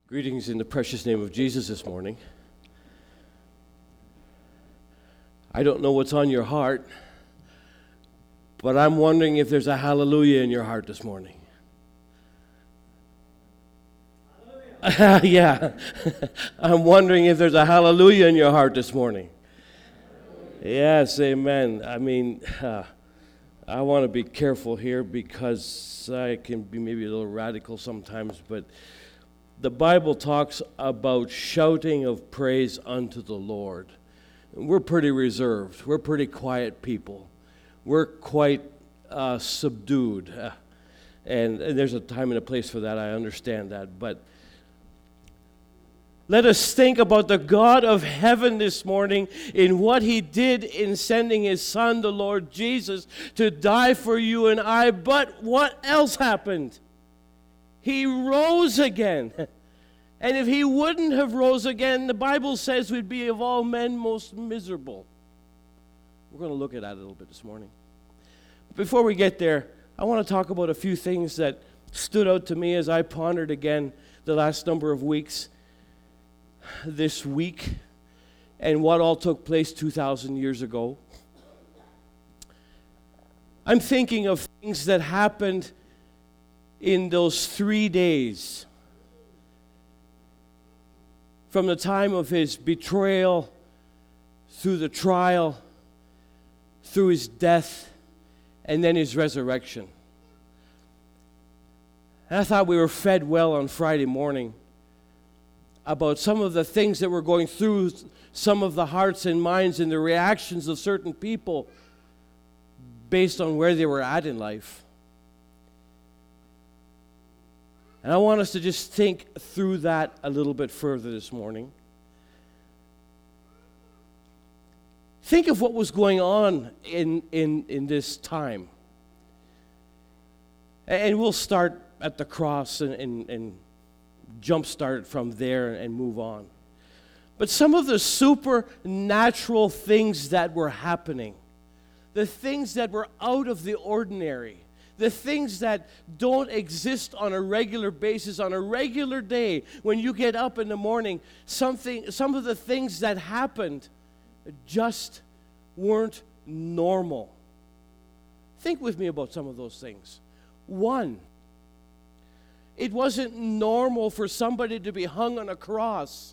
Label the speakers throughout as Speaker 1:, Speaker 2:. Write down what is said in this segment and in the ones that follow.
Speaker 1: Greetings in the precious name of Jesus this morning. I don't know what's on your heart, but I'm wondering if there's a hallelujah in your heart this morning. Yeah, I'm wondering if there's a hallelujah in your heart this morning. Yes, amen. I want to be careful here because I can be maybe a little radical sometimes, but the Bible talks about shouting of praise unto the Lord. We're pretty reserved. We're pretty quiet people. We're quite subdued. And there's a time and a place for that. I understand that. But let us think about the God of heaven this morning in what He did in sending His Son, the Lord Jesus, to die for you and I. But what else happened? He rose again. And if He wouldn't have rose again, the Bible says we'd be of all men most miserable. We're going to look at that a little bit this morning. Before we get there, I want to talk about a few things that stood out to me as I pondered again the last number of weeks, this week, and what all took place 2,000 years ago. I'm thinking of things that happened in those 3 days, from the time of His betrayal, through the trial, through His death, and then His resurrection. And I thought we were fed well on Friday morning about some of the things that were going through some of the hearts and minds and the reactions of certain people based on where they were at in life. And I want us to just think through that a little bit further this morning. Think of what was going on in this time. And we'll start at the cross and jumpstart from there and move on. But some of the supernatural things that were happening, the things that were out of the ordinary, the things that don't exist on a regular basis, on a regular day, when you get up in the morning, some of the things that happened just weren't normal. Think with me about some of those things. One, it wasn't normal for somebody to be hung on a cross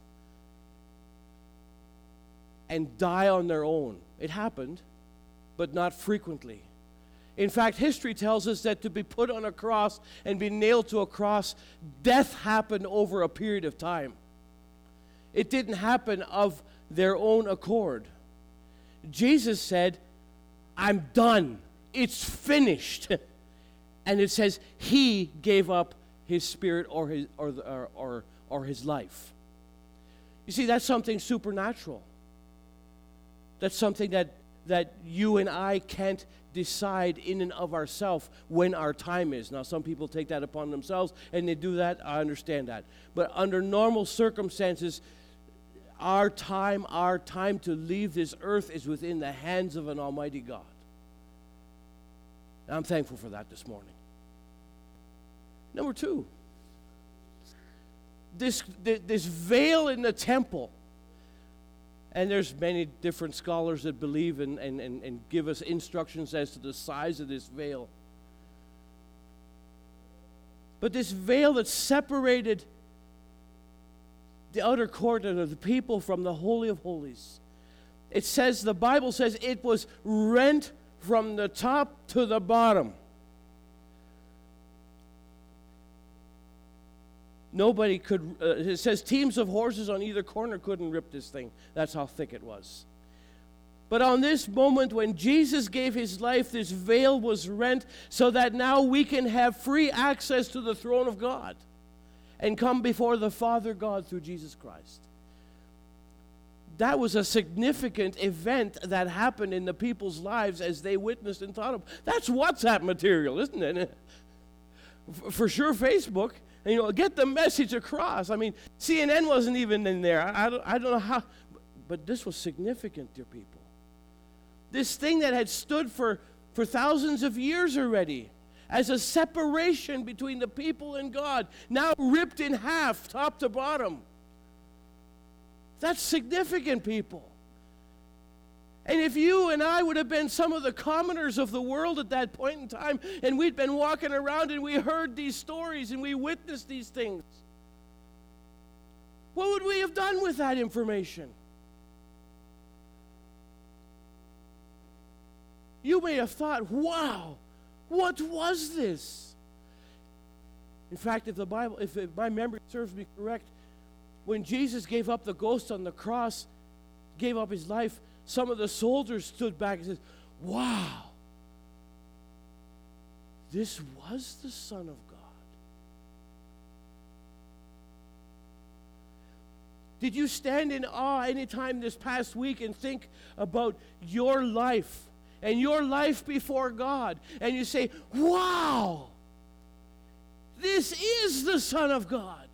Speaker 1: and die on their own. It happened, but not frequently. In fact, history tells us that to be put on a cross and be nailed to a cross, death happened over a period of time. It didn't happen of their own accord. Jesus said, "I'm done. It's finished." And it says He gave up His spirit or His life. You see, that's something supernatural. That's something that you and I can't decide in and of ourselves when our time is. Now, some people take that upon themselves, and they do that. I understand that. But under normal circumstances, our time to leave this earth is within the hands of an almighty God. And I'm thankful for that this morning. Number two, this veil in the temple. And there's many different scholars that believe and give us instructions as to the size of this veil. But this veil that separated the outer court of the people from the Holy of Holies, it says, the Bible says, it was rent from the top to the bottom. Nobody could, it says teams of horses on either corner couldn't rip this thing. That's how thick it was. But on this moment when Jesus gave His life, this veil was rent so that now we can have free access to the throne of God and come before the Father God through Jesus Christ. That was a significant event that happened in the people's lives as they witnessed and thought of. That's WhatsApp material, isn't it? For sure, Facebook. Get the message across. I mean, CNN wasn't even in there. I don't know how, but this was significant, dear people. This thing that had stood for thousands of years already, as a separation between the people and God, now ripped in half, top to bottom. That's significant, people. And if you and I would have been some of the commoners of the world at that point in time, and we'd been walking around and we heard these stories and we witnessed these things, what would we have done with that information? You may have thought, wow, what was this? In fact, if my memory serves me correct, when Jesus gave up the ghost on the cross, gave up his life, some of the soldiers stood back and said, wow, this was the Son of God. Did you stand in awe anytime this past week and think about your life and your life before God, and you say, wow, this is the Son of God?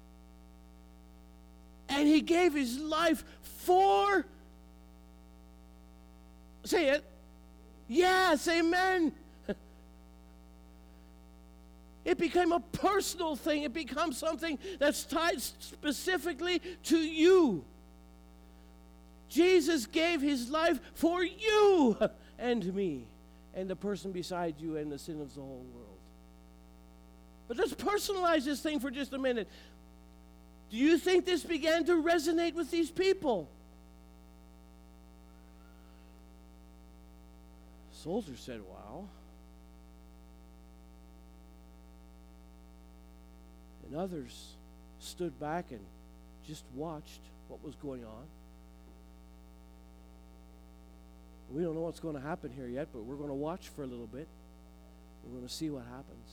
Speaker 1: And he gave his life for, say it, yes, amen. It became a personal thing. It becomes something that's tied specifically to you. Jesus gave his life for you and me and the person beside you and the sin of the whole world. But let's personalize this thing for just a minute. Do you think this began to resonate with these people? Soldiers said, wow. And others stood back and just watched what was going on. We don't know what's going to happen here yet, but we're going to watch for a little bit. We're going to see what happens.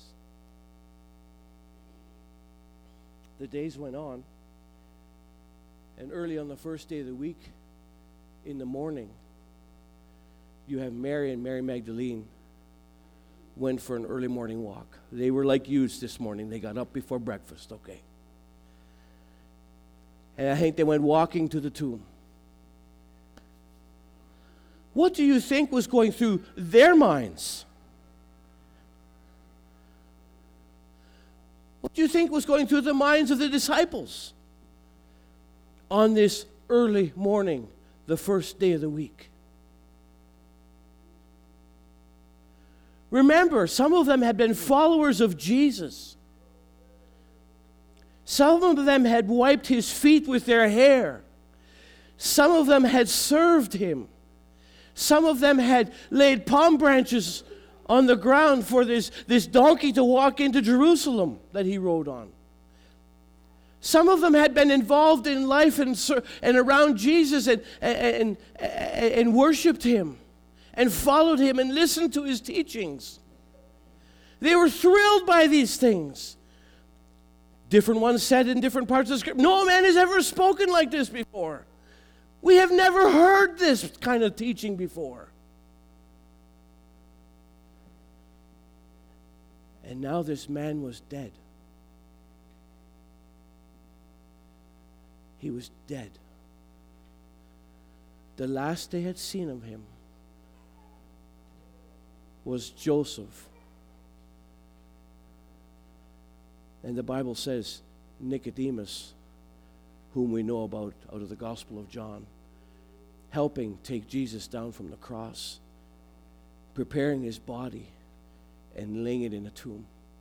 Speaker 1: The days went on, and early on the first day of the week, in the morning, you have Mary and Mary Magdalene went for an early morning walk. They were like yous this morning. They got up before breakfast, okay. And I think they went walking to the tomb. What do you think was going through their minds? What do you think was going through the minds of the disciples on this early morning, the first day of the week? Remember, some of them had been followers of Jesus. Some of them had wiped his feet with their hair. Some of them had served him. Some of them had laid palm branches on the ground for this donkey to walk into Jerusalem that he rode on. Some of them had been involved in life and around Jesus and worshipped him and followed him and listened to his teachings. They were thrilled by these things. Different ones said in different parts of the scripture, no man has ever spoken like this before. We have never heard this kind of teaching before. And now this man was dead. He was dead. The last they had seen of him was Joseph. And the Bible says Nicodemus, whom we know about out of the Gospel of John, helping take Jesus down from the cross, preparing his body, and laying it in a tomb.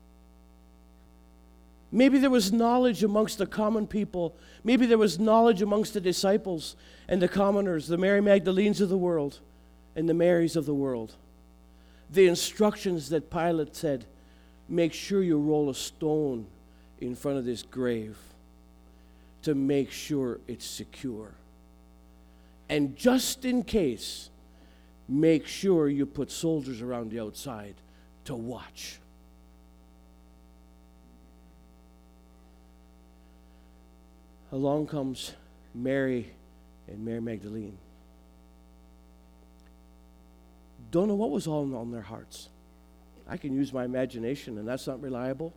Speaker 1: Maybe there was knowledge amongst the common people. Maybe there was knowledge amongst the disciples and the commoners, the Mary Magdalenes of the world and the Marys of the world. The instructions that Pilate said, make sure you roll a stone in front of this grave to make sure it's secure. And just in case, make sure you put soldiers around the outside to watch. Along comes Mary and Mary Magdalene. Don't know what was all on their hearts. I can use my imagination, and that's not reliable.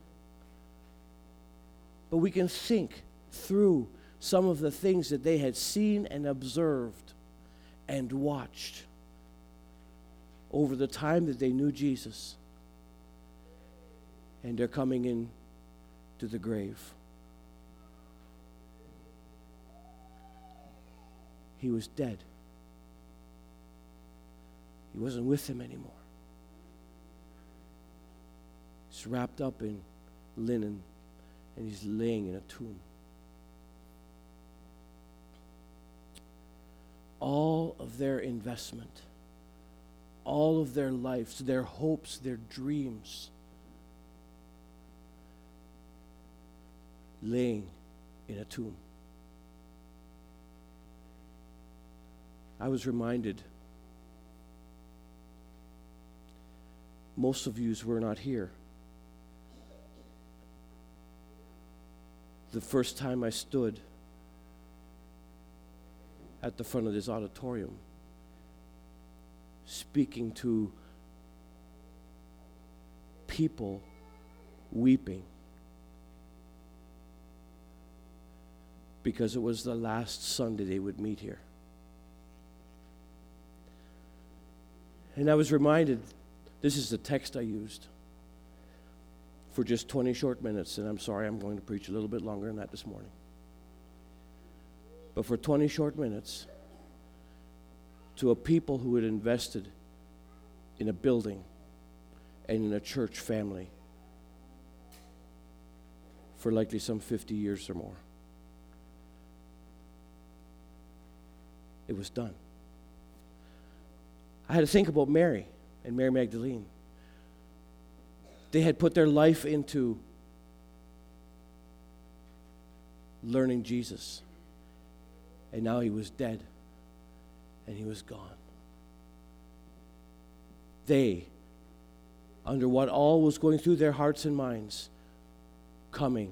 Speaker 1: But we can think through some of the things that they had seen and observed and watched over the time that they knew Jesus. and they're coming in to the grave. He was dead. He wasn't with them anymore. He's wrapped up in linen, and he's laying in a tomb. All of their investment, all of their lives, their hopes, their dreams, laying in a tomb. I was reminded, most of yous were not here the first time I stood at the front of this auditorium speaking to people weeping because it was the last Sunday they would meet here. And I was reminded, this is the text I used for just 20 short minutes, and I'm sorry I'm going to preach a little bit longer than that this morning. But for 20 short minutes, to a people who had invested in a building and in a church family for likely some 50 years or more. It was done. I had to think about Mary and Mary Magdalene. They had put their life into learning Jesus. And now he was dead. And he was gone. They, under what all was going through their hearts and minds, coming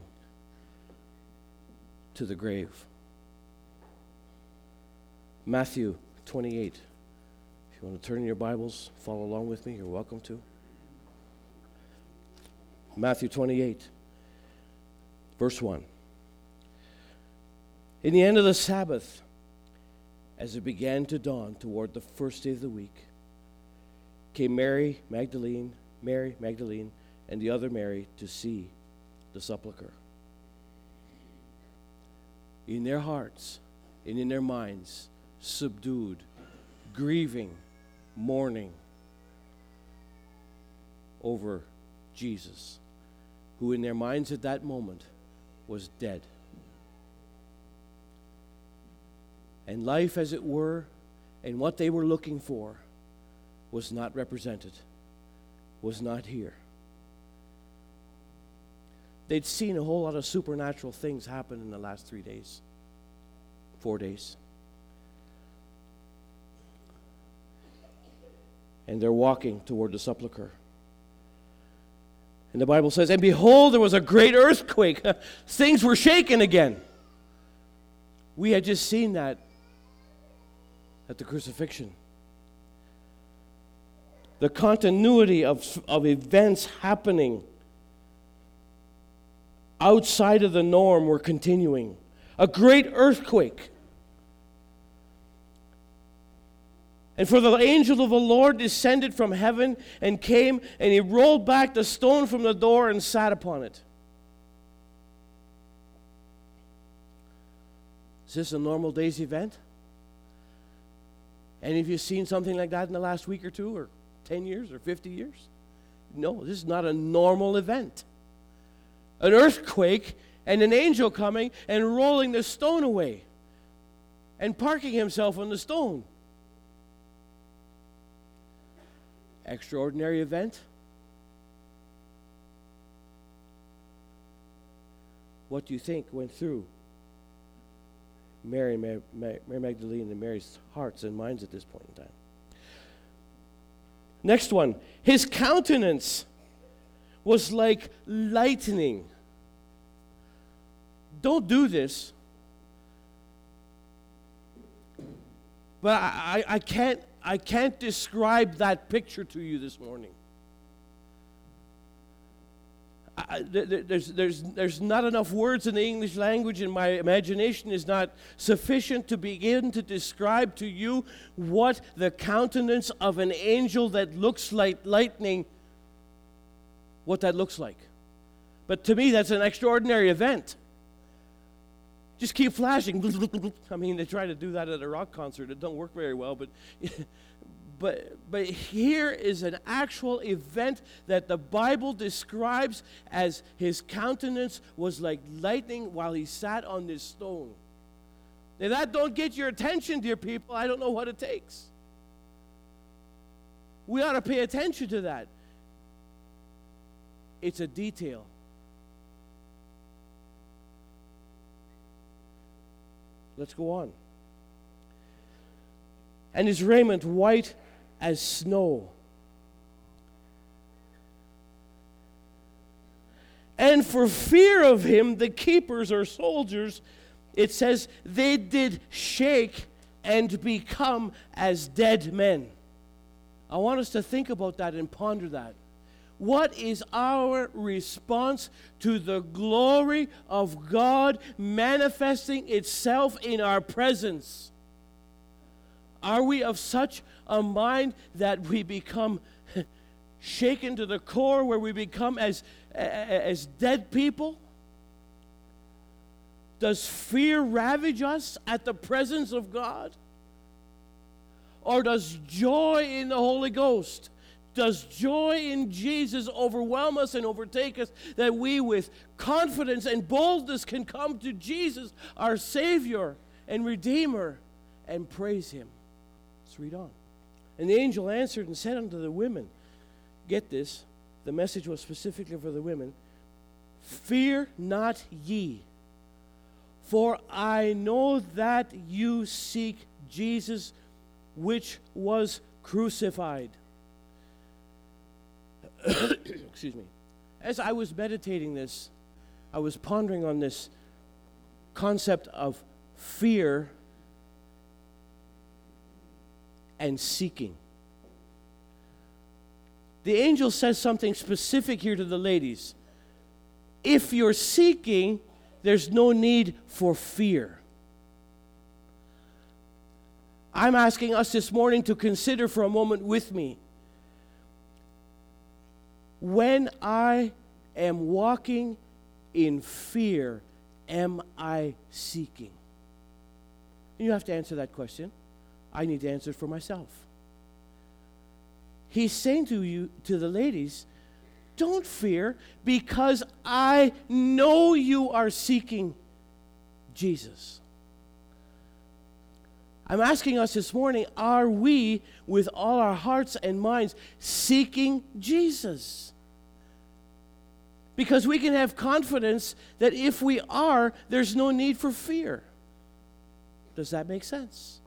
Speaker 1: to the grave. Matthew 28. If you want to turn in your Bibles, follow along with me, you're welcome to. Matthew 28, verse 1. In the end of the Sabbath, as it began to dawn toward the first day of the week, came Mary Magdalene, and the other Mary to see the sepulchre. In their hearts and in their minds, subdued, grieving, mourning over Jesus, who in their minds at that moment was dead. And life, as it were, and what they were looking for was not represented, was not here. They'd seen a whole lot of supernatural things happen in the last 3 days, 4 days. And they're walking toward the sepulchre. And the Bible says, and behold, there was a great earthquake. Things were shaken again. We had just seen that at the crucifixion. The continuity of events happening outside of the norm were continuing. A great earthquake. And for the angel of the Lord descended from heaven and came, and he rolled back the stone from the door and sat upon it. Is this a normal day's event? Any of you seen something like that in the last week or two, or 10 years, or 50 years? No, this is not a normal event. An earthquake and an angel coming and rolling the stone away and parking himself on the stone. Extraordinary event. What do you think went through Mary Magdalene and Mary's hearts and minds at this point in time? Next one. His countenance was like lightning. Don't do this. But I can't describe that picture to you this morning. There's not enough words in the English language, and my imagination is not sufficient to begin to describe to you what the countenance of an angel that looks like lightning, what that looks like. But to me, that's an extraordinary event. Just keep flashing. I mean, they try to do that at a rock concert. It don't work very well, but here is an actual event that the Bible describes as his countenance was like lightning while he sat on this stone. If that don't get your attention, dear people, I don't know what it takes. We ought to pay attention to that. It's a detail. Let's go on. And his raiment white as snow. And for fear of him, the keepers or soldiers, it says, they did shake and become as dead men. I want us to think about that and ponder that. What is our response to the glory of God manifesting itself in our presence? Are we of such a mind that we become shaken to the core, where we become as dead people? Does fear ravage us at the presence of God? Or does joy in the Holy Ghost, does joy in Jesus overwhelm us and overtake us, that we with confidence and boldness can come to Jesus, our Savior and Redeemer, and praise him? Let's read on. And the angel answered and said unto the women, get this, the message was specifically for the women, fear not ye, for I know that you seek Jesus, which was crucified. Excuse me. As I was meditating this, I was pondering on this concept of fear and seeking. The angel says something specific here to the ladies. If you're seeking, there's no need for fear. I'm asking us this morning to consider for a moment with me. When I am walking in fear, am I seeking? You have to answer that question. I need to answer it for myself. He's saying to you, to the ladies, don't fear, because I know you are seeking Jesus. I'm asking us this morning, are we, with all our hearts and minds, seeking Jesus? Because we can have confidence that if we are, there's no need for fear. Does that make sense?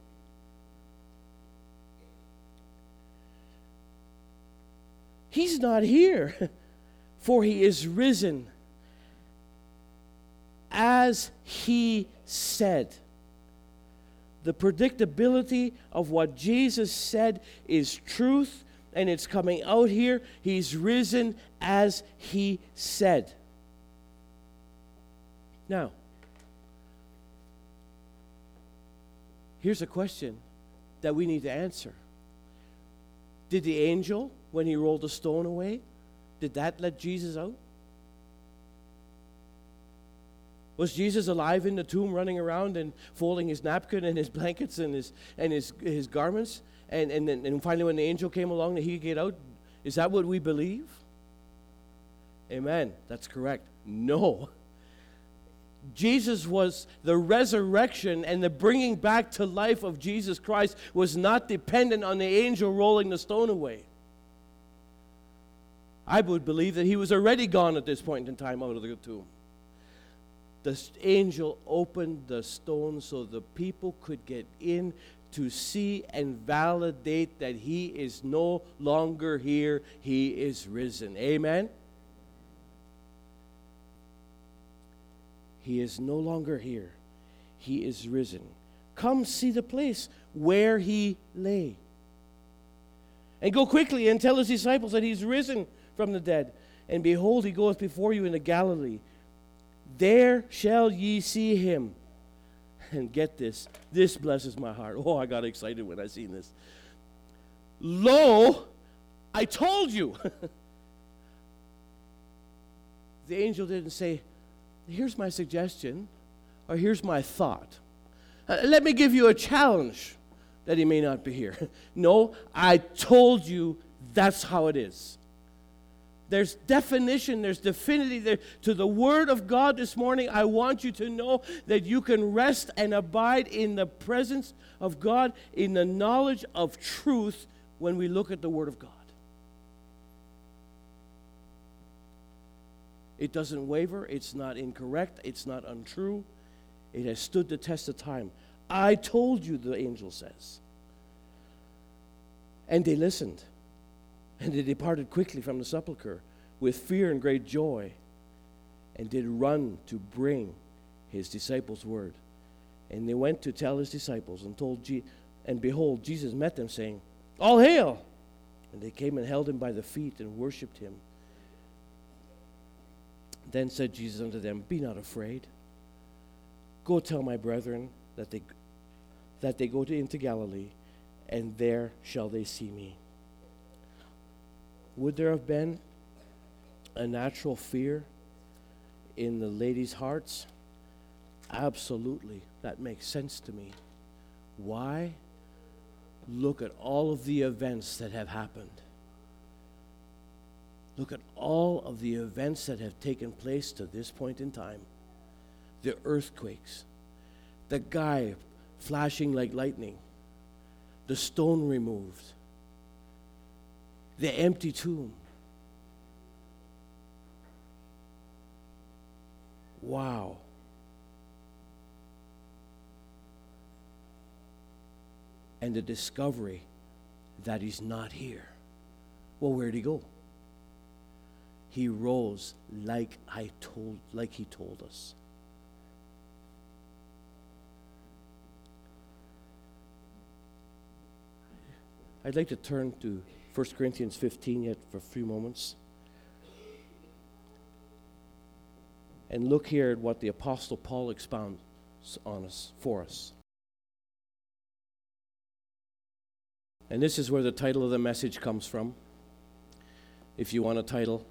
Speaker 1: He's not here, for he is risen, as he said. The predictability of what Jesus said is truth, and it's coming out here. He's risen as he said. Now, here's a question that we need to answer. Did the angel, when he rolled the stone away, did that let Jesus out? Was Jesus alive in the tomb, running around and folding his napkin and his blankets and his garments? And finally, when the angel came along, that he could get out? Is that what we believe? Amen. That's correct. No. Jesus was the resurrection, and the bringing back to life of Jesus Christ was not dependent on the angel rolling the stone away. I would believe that he was already gone at this point in time out of the tomb. The angel opened the stone so the people could get in to see and validate that he is no longer here. He is risen. Amen? He is no longer here. He is risen. Come see the place where he lay. And go quickly and tell his disciples that he's risen from the dead. And behold, he goeth before you into Galilee. There shall ye see him. And get this. This blesses my heart. Oh, I got excited when I seen this. Lo, I told you. the angel didn't say, here's my suggestion, or here's my thought. Let me give you a challenge that he may not be here. No, I told you that's how it is. There's definition, there's definity there to the Word of God this morning. I want you to know that you can rest and abide in the presence of God, in the knowledge of truth when we look at the Word of God. It doesn't waver, it's not incorrect, it's not untrue. It has stood the test of time. I told you, the angel says. And they listened. And they departed quickly from the sepulchre with fear and great joy, and did run to bring his disciples word. And they went to tell his disciples, and behold, Jesus met them, saying, All hail! And they came and held him by the feet and worshipped him. Then said Jesus unto them, Be not afraid. Go tell my brethren that they go into Galilee, and there shall they see me. Would there have been a natural fear in the ladies' hearts? Absolutely. That makes sense to me. Why? Look at all of the events that have happened. Look at all of the events that have taken place to this point in time. The earthquakes, the guy flashing like lightning, the stone removed, the empty tomb. Wow. And the discovery that he's not here. Well, where'd he go? He rose like he told us. I'd like to turn to 1 Corinthians 15 yet for a few moments. And look here at what the Apostle Paul expounds on us, for us. And this is where the title of the message comes from. If you want a title.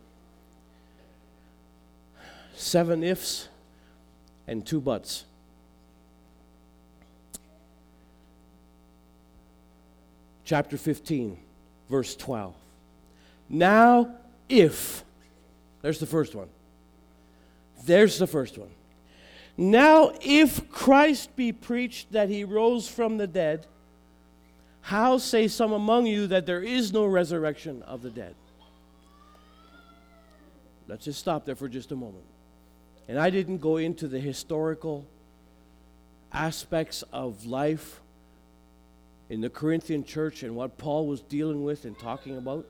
Speaker 1: 7 ifs and 2 buts. Chapter 15, verse 12. Now, if, there's the first one. There's the first one. Now, if Christ be preached that he rose from the dead, how say some among you that there is no resurrection of the dead? Let's just stop there for just a moment. And I didn't go into the historical aspects of life in the Corinthian church and what Paul was dealing with and talking about.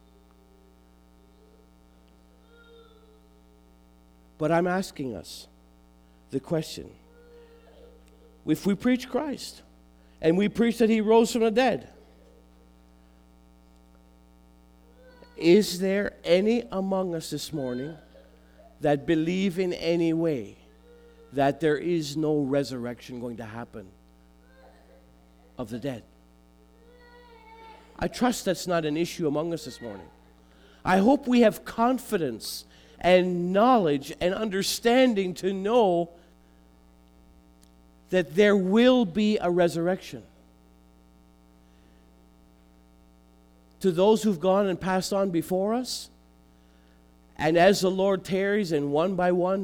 Speaker 1: But I'm asking us the question, if we preach Christ and we preach that he rose from the dead, is there any among us this morning that believe in any way that there is no resurrection going to happen of the dead? I trust that's not an issue among us this morning. I hope we have confidence and knowledge and understanding to know that there will be a resurrection. To those who've gone and passed on before us, and as the Lord tarries, and one by one,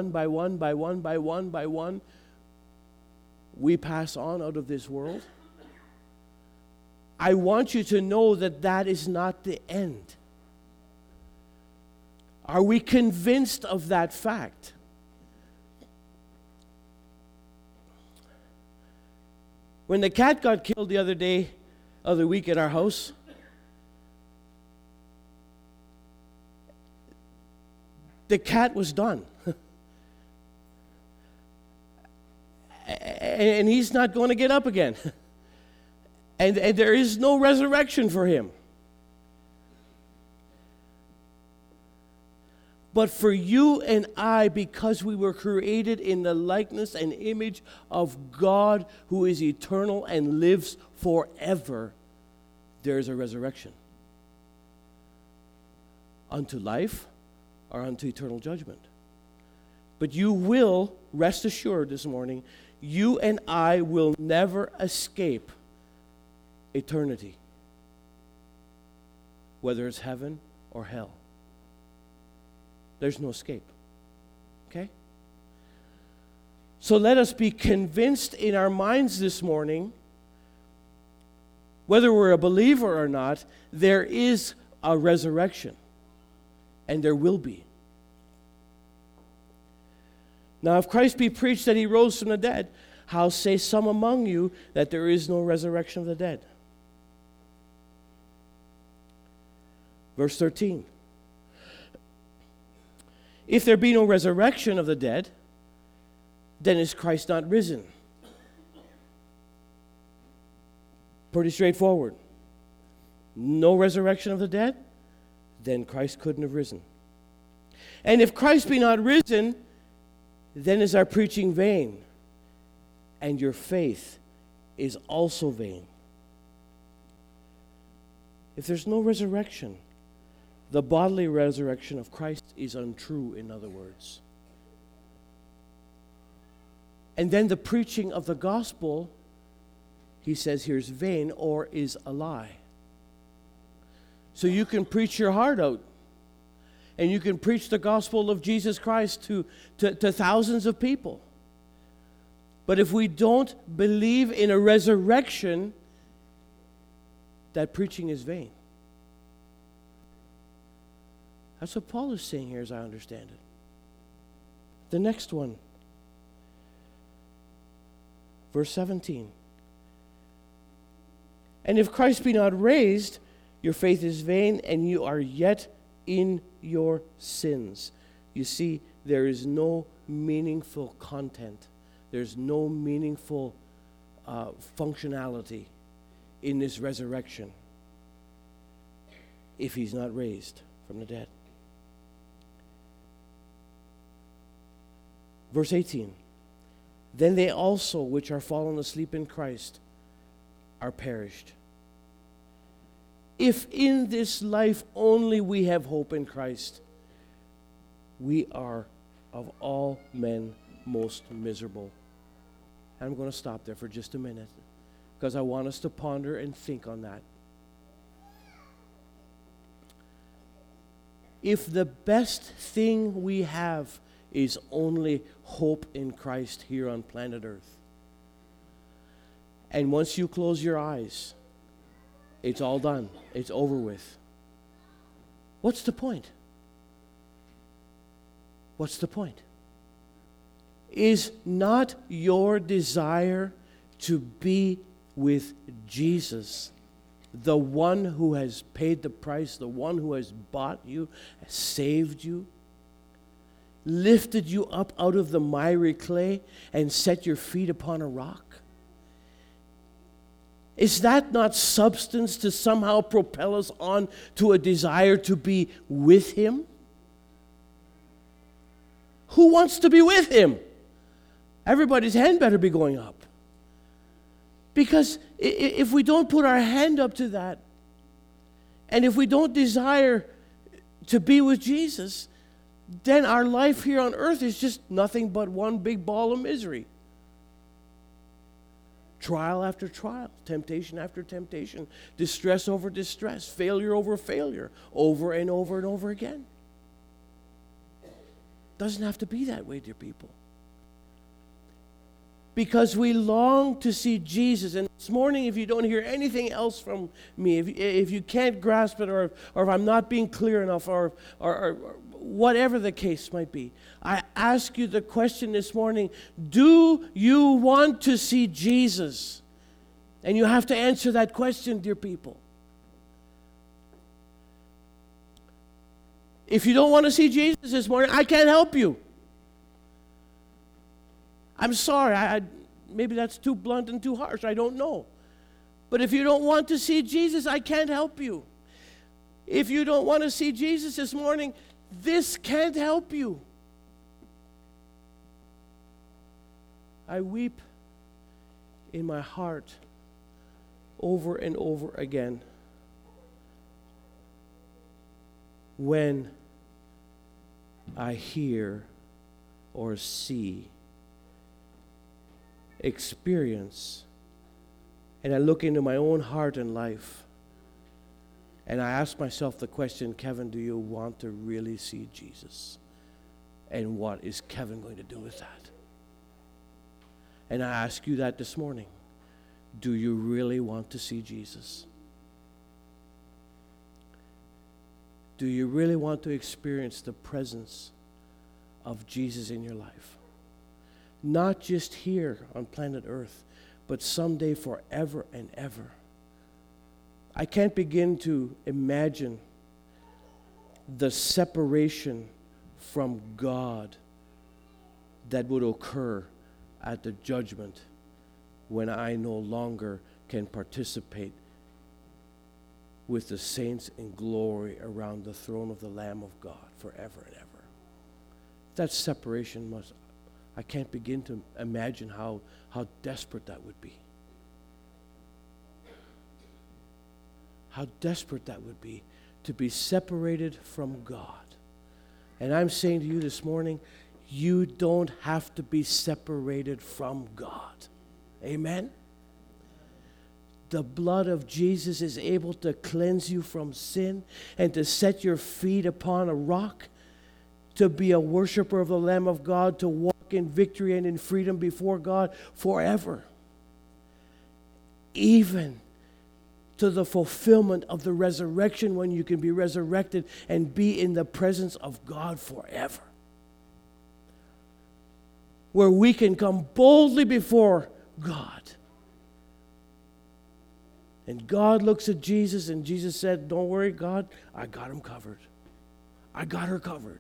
Speaker 1: we pass on out of this world, I want you to know that that is not the end. Are we convinced of that fact? When the cat got killed the other week at our house, the cat was done. And he's not going to get up again. And there is no resurrection for him. But for you and I, because we were created in the likeness and image of God who is eternal and lives forever, there is a resurrection. Unto life or unto eternal judgment. But you will, rest assured this morning, you and I will never escape eternity, whether it's heaven or hell. There's no escape. Okay? So let us be convinced in our minds this morning, whether we're a believer or not, there is a resurrection. And there will be. Now, if Christ be preached that he rose from the dead, how say some among you that there is no resurrection of the dead? Verse 13. If there be no resurrection of the dead, then is Christ not risen? Pretty straightforward. No resurrection of the dead, then Christ couldn't have risen. And if Christ be not risen, then is our preaching vain, and your faith is also vain. If there's no resurrection, the bodily resurrection of Christ is untrue, in other words. And then the preaching of the gospel, he says here, is vain or is a lie. So you can preach your heart out, and you can preach the gospel of Jesus Christ to thousands of people. But if we don't believe in a resurrection, that preaching is vain. That's what Paul is saying here, as I understand it. The next one, verse 17. And if Christ be not raised, your faith is vain, and you are yet in your sins. You see, there is no meaningful content. There's no meaningful functionality in this resurrection if he's not raised from the dead. Verse 18. Then they also which are fallen asleep in Christ are perished. If in this life only we have hope in Christ, we are of all men most miserable. And I'm going to stop there for just a minute because I want us to ponder and think on that. If the best thing we have is only hope in Christ here on planet Earth, and once you close your eyes, it's all done. It's over with. What's the point? What's the point? Is not your desire to be with Jesus, the one who has paid the price, the one who has bought you, saved you, lifted you up out of the miry clay and set your feet upon a rock? Is that not substance to somehow propel us on to a desire to be with him? Who wants to be with him? Everybody's hand better be going up. Because if we don't put our hand up to that, and if we don't desire to be with Jesus, then our life here on earth is just nothing but one big ball of misery. Trial after trial, temptation after temptation, distress over distress, failure over failure, over and over and over again. Doesn't have to be that way, dear people. Because we long to see Jesus. And this morning, if you don't hear anything else from me, if you can't grasp it, or if I'm not being clear enough, or whatever the case might be, I ask you the question this morning, do you want to see Jesus? And you have to answer that question, dear people. If you don't want to see Jesus this morning, I can't help you. I'm sorry, maybe that's too blunt and too harsh, I don't know. But if you don't want to see Jesus, I can't help you. If you don't want to see Jesus this morning, this can't help you. I weep in my heart over and over again when I hear or see, experience, and I look into my own heart and life, and I ask myself the question, Kevin, do you want to really see Jesus? And what is Kevin going to do with that? And I ask you that this morning. Do you really want to see Jesus? Do you really want to experience the presence of Jesus in your life? Not just here on planet Earth, but someday forever and ever. I can't begin to imagine the separation from God that would occur at the judgment when I no longer can participate with the saints in glory around the throne of the Lamb of God forever and ever. That separation I can't begin to imagine how desperate that would be. How desperate that would be to be separated from God. And I'm saying to you this morning, you don't have to be separated from God. Amen? The blood of Jesus is able to cleanse you from sin and to set your feet upon a rock, to be a worshiper of the Lamb of God, to walk in victory and in freedom before God forever. Even to the fulfillment of the resurrection, when you can be resurrected and be in the presence of God forever. Where we can come boldly before God. And God looks at Jesus, and Jesus said, don't worry, God, I got him covered. I got her covered.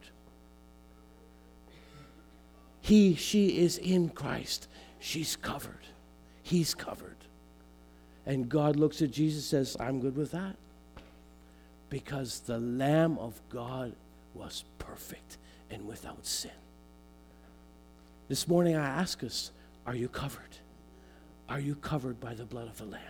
Speaker 1: She is in Christ. She's covered. He's covered. And God looks at Jesus and says, I'm good with that. Because the Lamb of God was perfect and without sin. This morning I ask us, are you covered? Are you covered by the blood of the Lamb?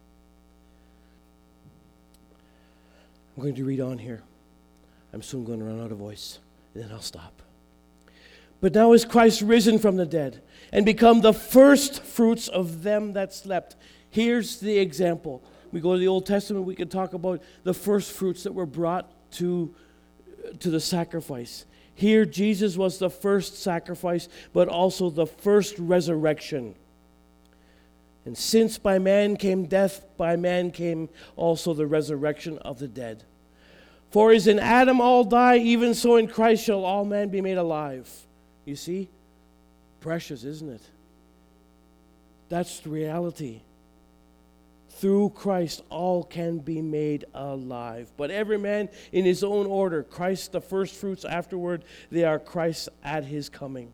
Speaker 1: I'm going to read on here. I'm soon going to run out of voice, and then I'll stop. But now is Christ risen from the dead and become the first fruits of them that slept. Here's the example. We go to the Old Testament, we can talk about the first fruits that were brought to the sacrifice. Here, Jesus was the first sacrifice, but also the first resurrection. And since by man came death, by man came also the resurrection of the dead. For as in Adam all die, even so in Christ shall all men be made alive. You see? Precious, isn't it? That's the reality. Through Christ, all can be made alive. But every man in his own order. Christ the first fruits, afterward they are Christ at his coming.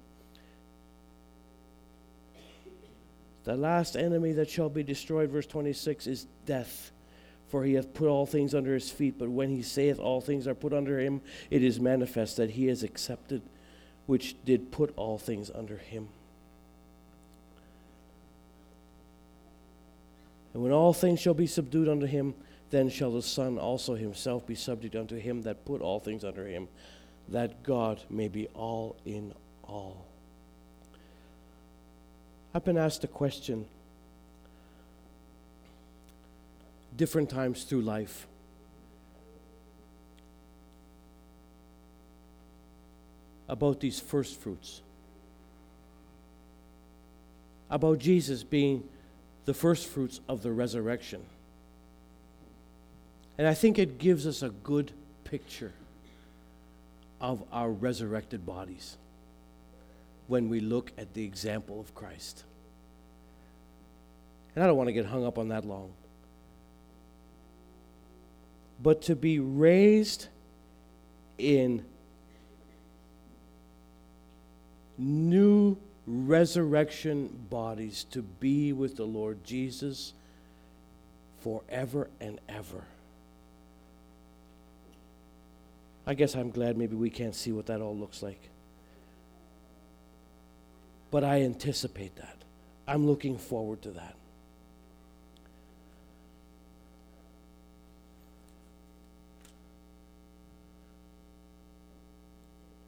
Speaker 1: The last enemy that shall be destroyed, verse 26, is death. For he hath put all things under his feet. But when he saith all things are put under him, it is manifest that he is accepted, which did put all things under him. And when all things shall be subdued unto him, then shall the Son also himself be subject unto him that put all things under him, that God may be all in all. I've been asked a question different times through life. About these first fruits. About Jesus being the first fruits of the resurrection. And I think it gives us a good picture of our resurrected bodies when we look at the example of Christ. And I don't want to get hung up on that long. But to be raised in new resurrection bodies to be with the Lord Jesus forever and ever. I guess I'm glad maybe we can't see what that all looks like. But I anticipate that. I'm looking forward to that.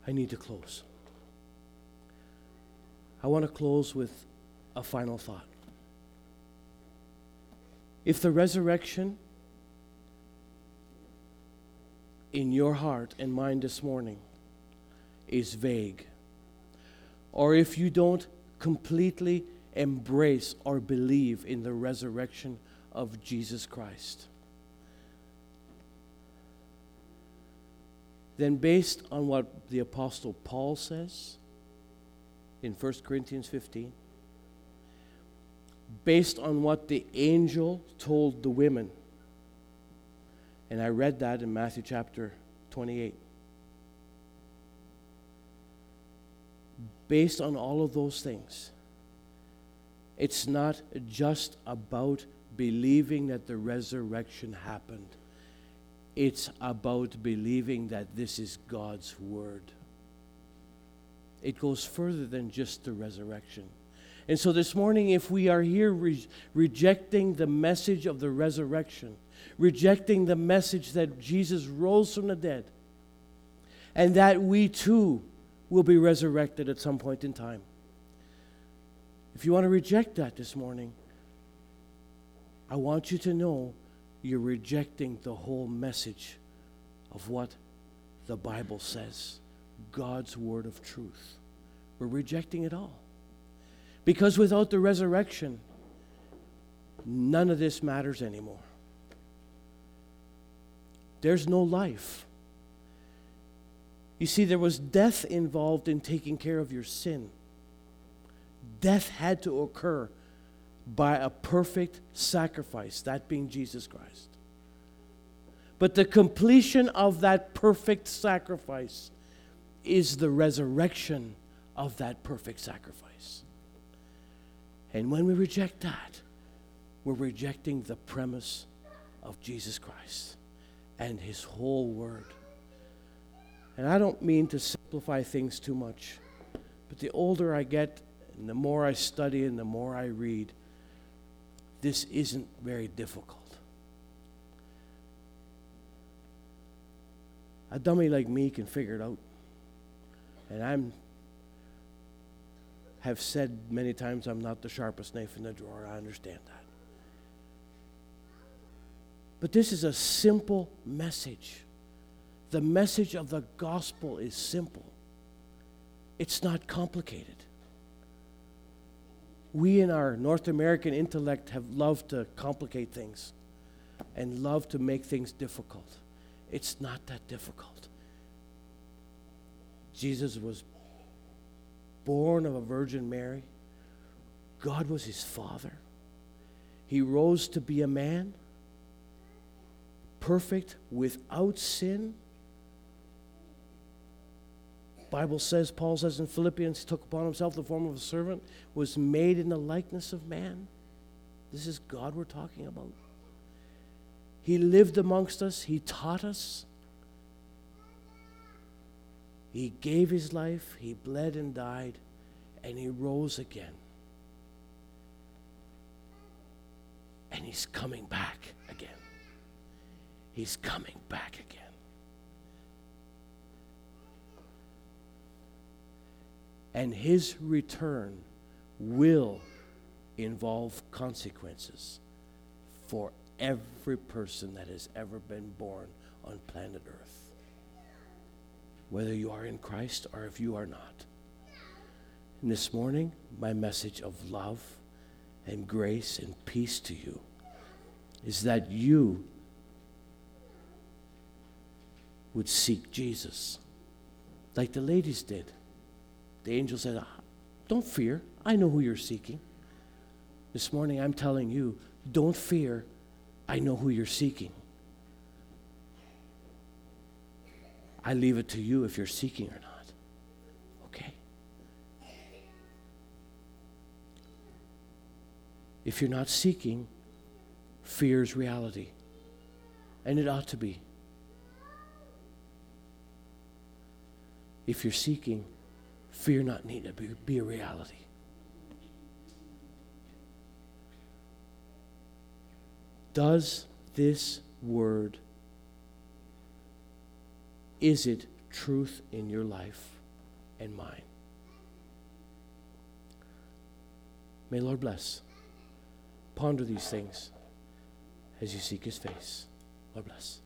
Speaker 1: I need to close. I want to close with a final thought. If the resurrection in your heart and mind this morning is vague, or if you don't completely embrace or believe in the resurrection of Jesus Christ, then based on what the Apostle Paul says in 1 Corinthians 15, based on what the angel told the women, and I read that in Matthew chapter 28, based on all of those things, it's not just about believing that the resurrection happened. It's about believing that this is God's word. It goes further than just the resurrection. And so this morning, if we are here rejecting the message of the resurrection, rejecting the message that Jesus rose from the dead, and that we too will be resurrected at some point in time. If you want to reject that this morning, I want you to know you're rejecting the whole message of what the Bible says, God's word of truth. We're rejecting it all. Because without the resurrection, none of this matters anymore. There's no life. You see, there was death involved in taking care of your sin. Death had to occur by a perfect sacrifice, that being Jesus Christ. But the completion of that perfect sacrifice is the resurrection of that perfect sacrifice. And when we reject that, we're rejecting the premise of Jesus Christ and His whole word. And I don't mean to simplify things too much, but the older I get and the more I study and the more I read, this isn't very difficult. A dummy like me can figure it out. And have said many times I'm not the sharpest knife in the drawer. I understand that. But this is a simple message. The message of the gospel is simple. It's not complicated. We in our North American intellect have loved to complicate things and love to make things difficult. It's not that difficult. Jesus was born of a Virgin Mary. God was His Father. He rose to be a man, perfect, without sin. Bible says, Paul says in Philippians, He took upon Himself the form of a servant, was made in the likeness of man. This is God we're talking about. He lived amongst us. He taught us. He gave His life. He bled and died, and He rose again. And He's coming back again. He's coming back again. And His return will involve consequences for every person that has ever been born on planet Earth, whether you are in Christ or if you are not. And this morning, my message of love and grace and peace to you is that you would seek Jesus like the ladies did. The angel said, don't fear. I know who you're seeking. This morning I'm telling you, don't fear. I know who you're seeking. I leave it to you if you're seeking or not. Okay? If you're not seeking, fear is reality. And it ought to be. If you're seeking, fear not need to be a reality. Does this word, is it truth in your life? and mine. May the Lord bless. Ponder these things as you seek His face. Lord bless.